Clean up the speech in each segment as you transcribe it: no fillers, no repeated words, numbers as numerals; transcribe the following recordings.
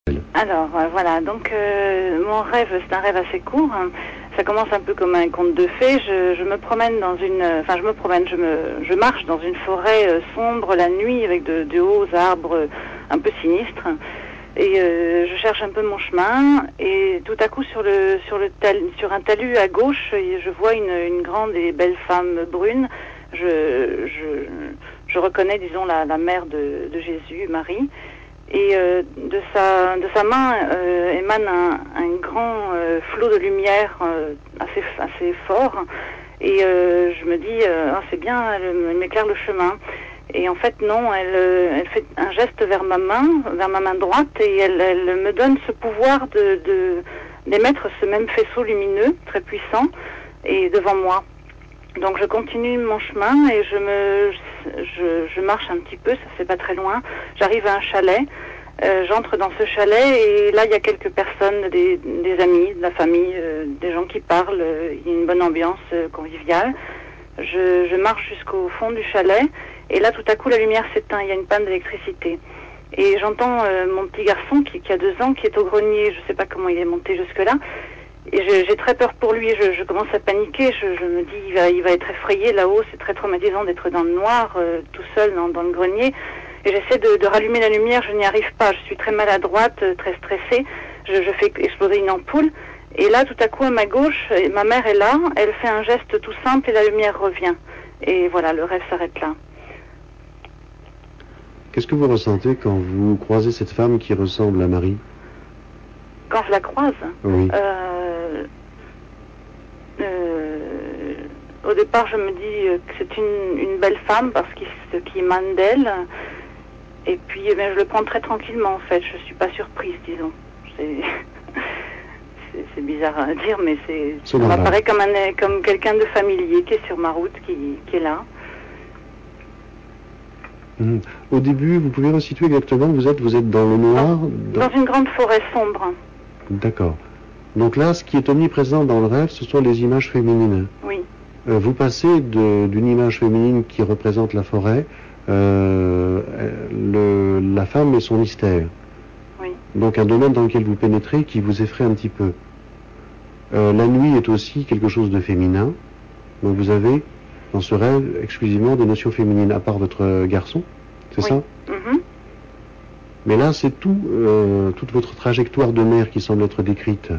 Alors, voilà, donc mon rêve, c'est un rêve assez court. Ça commence un peu comme un conte de fées. Je me promène dans une... Enfin, je marche dans une forêt sombre la nuit avec de hauts arbres un peu sinistres. Et je cherche un peu mon chemin. Et tout à coup, sur un talus à gauche, je vois une grande et belle femme brune. Je reconnais, disons, la mère de Jésus, Marie. Et de sa main émane un grand flot de lumière assez fort. Et je me dis, c'est bien, elle m'éclaire le chemin. Et en fait, non, elle fait un geste vers ma main droite, et elle me donne ce pouvoir d'émettre ce même faisceau lumineux, très puissant, et devant moi. Donc je continue mon chemin et je marche un petit peu, ça fait pas très loin. J'arrive à un chalet, j'entre dans ce chalet et là il y a quelques personnes, des amis, de la famille, des gens qui parlent, il y a une bonne ambiance conviviale. Je marche jusqu'au fond du chalet et là tout à coup la lumière s'éteint, il y a une panne d'électricité. Et j'entends mon petit garçon qui a 2 ans, qui est au grenier, je sais pas comment il est monté jusque-là. Et j'ai très peur pour lui, je commence à paniquer, je me dis il va être effrayé là-haut, c'est très traumatisant d'être dans le noir, tout seul dans le grenier. Et j'essaie de rallumer la lumière, je n'y arrive pas, je suis très maladroite, très stressée, je fais exploser une ampoule. Et là tout à coup à ma gauche, ma mère est là, elle fait un geste tout simple et la lumière revient. Et voilà, le rêve s'arrête là. Qu'est-ce que vous ressentez quand vous croisez cette femme qui ressemble à Marie? Quand je la croise, oui. Au départ, je me dis que c'est une belle femme parce ce qui émane d'elle. Et puis, je le prends très tranquillement, en fait. Je suis pas surprise, disons. C'est bizarre à dire, mais ça m'apparaît comme quelqu'un de familier qui est sur ma route, qui est là. Au début, vous pouvez resituer exactement où vous êtes dans le noir? Dans une grande forêt sombre. D'accord. Donc là, ce qui est omniprésent dans le rêve, ce sont les images féminines. Oui. Vous passez d'une image féminine qui représente la forêt, la femme et son mystère. Oui. Donc un domaine dans lequel vous pénétrez qui vous effraie un petit peu. La nuit est aussi quelque chose de féminin. Donc vous avez dans ce rêve exclusivement des notions féminines, à part votre garçon, c'est ça? Mais là, c'est toute votre trajectoire de mère qui semble être décrite.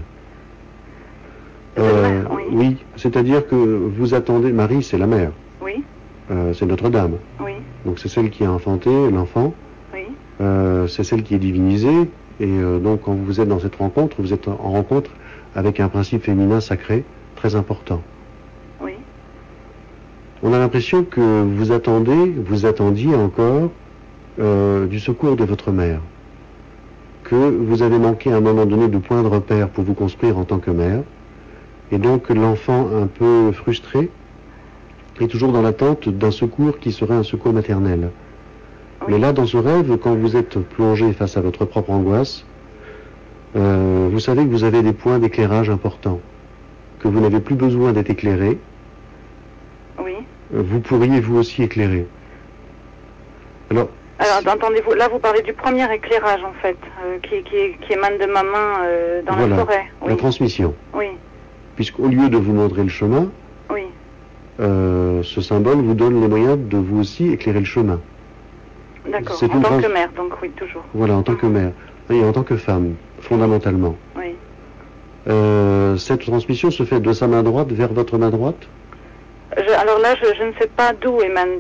Oui, c'est-à-dire que vous attendez... Marie, c'est la mère. Oui. C'est Notre-Dame. Oui. Donc c'est celle qui a enfanté l'enfant. Oui. C'est celle qui est divinisée. Et donc quand vous êtes dans cette rencontre, vous êtes en rencontre avec un principe féminin sacré très important. Oui. On a l'impression que vous attendiez encore du secours de votre mère, que vous avez manqué à un moment donné de point de repère pour vous construire en tant que mère, et donc l'enfant un peu frustré est toujours dans l'attente d'un secours qui serait un secours maternel. Oui. Mais là, dans ce rêve, quand vous êtes plongé face à votre propre angoisse, vous savez que vous avez des points d'éclairage importants, que vous n'avez plus besoin d'être éclairé. Oui. Vous pourriez vous aussi éclairer. Alors, entendez-vous, là vous parlez du premier éclairage en fait, qui émane de ma main dans la forêt. Oui. La transmission. Oui. Puisqu'au lieu de vous montrer le chemin, oui. Ce symbole vous donne les moyens de vous aussi éclairer le chemin. D'accord, en tant que mère, donc oui, toujours. Voilà, en tant que mère, et en tant que femme, fondamentalement. Oui. Cette transmission se fait de sa main droite vers votre main droite? Alors là, je ne sais pas d'où émane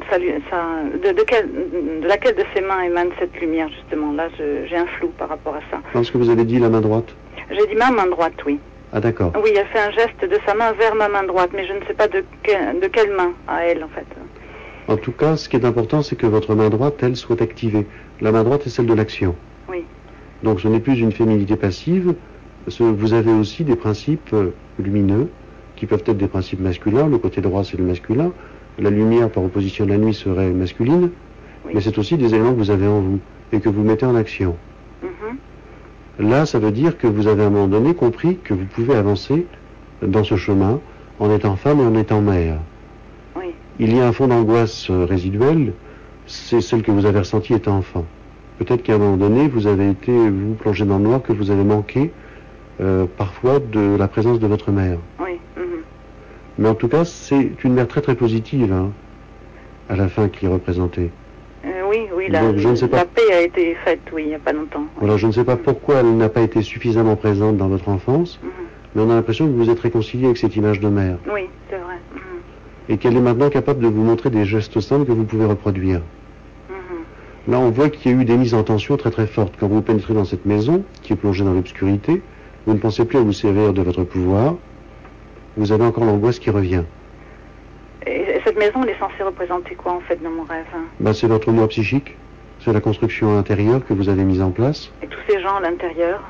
de laquelle de ses mains émane cette lumière, justement. Là, j'ai un flou par rapport à ça. Parce que vous avez dit la main droite? J'ai dit ma main droite, oui. Ah, d'accord. Oui, elle fait un geste de sa main vers ma main droite, mais je ne sais pas de quelle main à elle, en fait. En tout cas, ce qui est important, c'est que votre main droite, elle, soit activée. La main droite est celle de l'action. Oui. Donc, ce n'est plus une féminité passive. Vous avez aussi des principes lumineux, qui peuvent être des principes masculins. Le côté droit, c'est le masculin. La lumière, par opposition à la nuit, serait masculine. Oui. Mais c'est aussi des éléments que vous avez en vous et que vous mettez en action. Là, ça veut dire que vous avez à un moment donné compris que vous pouvez avancer dans ce chemin en étant femme et en étant mère. Oui. Il y a un fond d'angoisse résiduelle, c'est celle que vous avez ressentie étant enfant. Peut-être qu'à un moment donné, vous avez été, vous, plongé dans le noir, que vous avez manqué parfois de la présence de votre mère. Oui. Mais en tout cas, c'est une mère très très positive, hein, à la fin qui est représentée. Oui, Donc, je ne sais pas. la paix a été faite, oui, il n'y a pas longtemps. Oui. Voilà, je ne sais pas pourquoi elle n'a pas été suffisamment présente dans votre enfance, mais on a l'impression que vous vous êtes réconcilié avec cette image de mère. Oui, c'est vrai. Et qu'elle est maintenant capable de vous montrer des gestes simples que vous pouvez reproduire. Là, on voit qu'il y a eu des mises en tension très très fortes. Quand vous pénétrez dans cette maison, qui est plongée dans l'obscurité, vous ne pensez plus à vous servir de votre pouvoir, vous avez encore l'angoisse qui revient. Et cette maison, elle est censée représenter quoi, en fait, dans mon rêve? C'est votre moi psychique, c'est la construction intérieure que vous avez mise en place. Et tous ces gens à l'intérieur?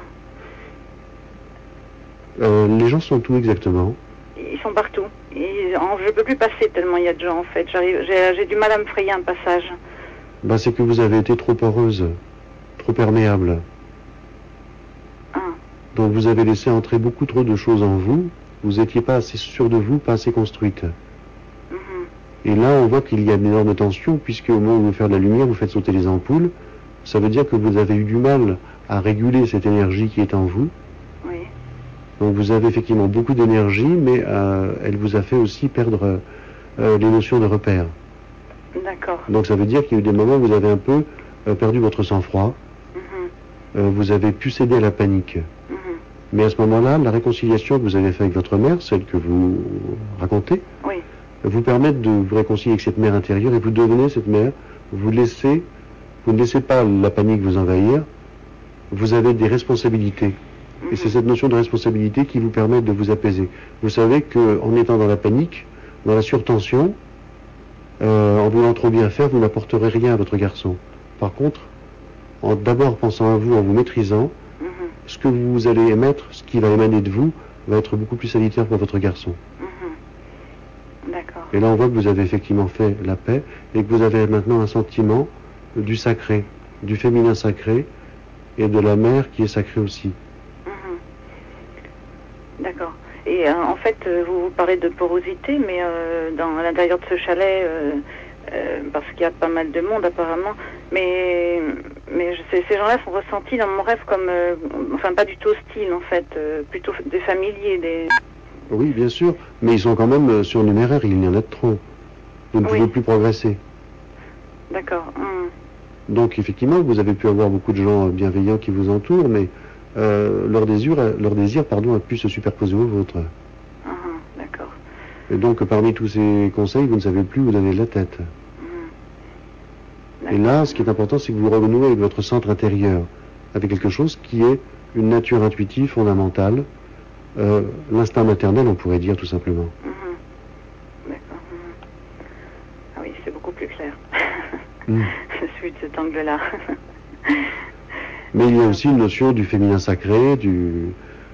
Les gens sont où exactement? Ils sont partout. Je ne peux plus passer tellement il y a de gens, en fait. J'ai du mal à me frayer un passage. C'est que vous avez été trop poreuse, trop perméable. Donc vous avez laissé entrer beaucoup trop de choses en vous. Vous n'étiez pas assez sûr de vous, pas assez construite. Et là, on voit qu'il y a une énorme tension, puisque au moment où vous faites de la lumière, vous faites sauter les ampoules. Ça veut dire que vous avez eu du mal à réguler cette énergie qui est en vous. Oui. Donc vous avez effectivement beaucoup d'énergie, mais elle vous a fait aussi perdre les notions de repère. D'accord. Donc ça veut dire qu'il y a eu des moments où vous avez un peu perdu votre sang-froid. Vous avez pu céder à la panique. Mais à ce moment-là, la réconciliation que vous avez faite avec votre mère, celle que vous racontez, oui, vous permet de vous réconcilier avec cette mère intérieure et vous devenez cette mère. Vous ne laissez pas la panique vous envahir. Vous avez des responsabilités. Et c'est cette notion de responsabilité qui vous permet de vous apaiser. Vous savez qu'en étant dans la panique, dans la surtension, en voulant trop bien faire, vous n'apporterez rien à votre garçon. Par contre, en d'abord pensant à vous, en vous maîtrisant, ce que vous allez émettre, ce qui va émaner de vous, va être beaucoup plus salutaire pour votre garçon. D'accord. Et là, on voit que vous avez effectivement fait la paix et que vous avez maintenant un sentiment du sacré, du féminin sacré et de la mère qui est sacrée aussi. D'accord. Et en fait, vous parlez de porosité, mais à l'intérieur de ce chalet, parce qu'il y a pas mal de monde apparemment, mais ces gens-là sont ressentis dans mon rêve comme, pas du tout hostiles en fait, plutôt des familiers, Oui, bien sûr, mais ils sont quand même surnuméraires, il y en a de trop. Vous ne pouvez plus progresser. D'accord. Donc effectivement, vous avez pu avoir beaucoup de gens bienveillants qui vous entourent, mais leur désir a pu se superposer au vôtre. D'accord. Et donc parmi tous ces conseils, vous ne savez plus où donner de la tête. Et là, ce qui est important, c'est que vous renouez avec votre centre intérieur, avec quelque chose qui est une nature intuitive fondamentale, l'instinct maternel, on pourrait dire tout simplement. D'accord. Ah oui, c'est beaucoup plus clair. Je suis de cet angle-là. Mais il y a aussi une notion du féminin sacré, du...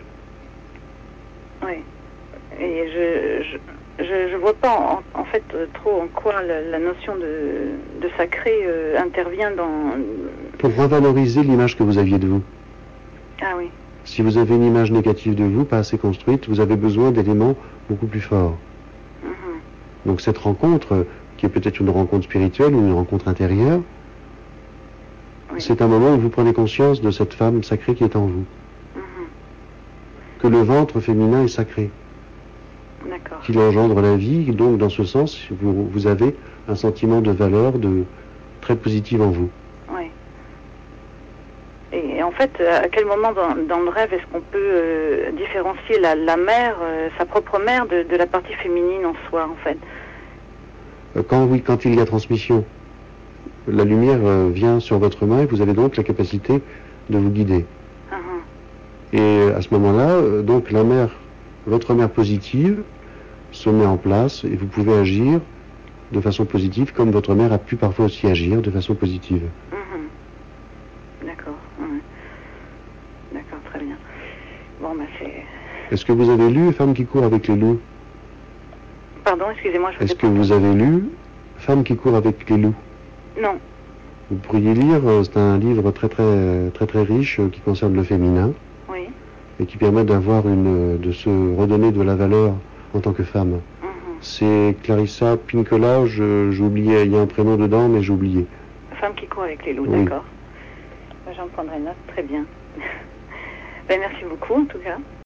Oui. Et je vois pas en fait trop en quoi la notion de sacré intervient dans... Pour revaloriser l'image que vous aviez de vous. Ah oui. Si vous avez une image négative de vous, pas assez construite, vous avez besoin d'éléments beaucoup plus forts. Donc cette rencontre, qui est peut-être une rencontre spirituelle ou une rencontre intérieure, c'est un moment où vous prenez conscience de cette femme sacrée qui est en vous. Que le ventre féminin est sacré. D'accord. Qu'il engendre la vie, donc dans ce sens, vous avez un sentiment de valeur très positif en vous. Oui. Et en fait, à quel moment dans le rêve est-ce qu'on peut différencier la mère, sa propre mère, de la partie féminine en soi, en fait? Quand il y a transmission. La lumière vient sur votre main et vous avez donc la capacité de vous guider. Et à ce moment-là, donc votre mère positive se met en place et vous pouvez agir de façon positive comme votre mère a pu parfois aussi agir de façon positive. D'accord. D'accord, très bien. Bon, c'est... Est-ce que vous avez lu Femme qui court avec les loups? Pardon, excusez-moi, je vous ai Est-ce que vous avez lu Femme qui court avec les loups? Non. Vous pourriez lire, c'est un livre très très très très riche qui concerne le féminin. Oui. Et qui permet de se redonner de la valeur en tant que femme. C'est Clarissa Pinkola, j'ai oublié, il y a un prénom dedans, mais j'ai oublié. Femme qui court avec les loups, oui. D'accord. J'en prendrai note, très bien. Ben, merci beaucoup en tout cas.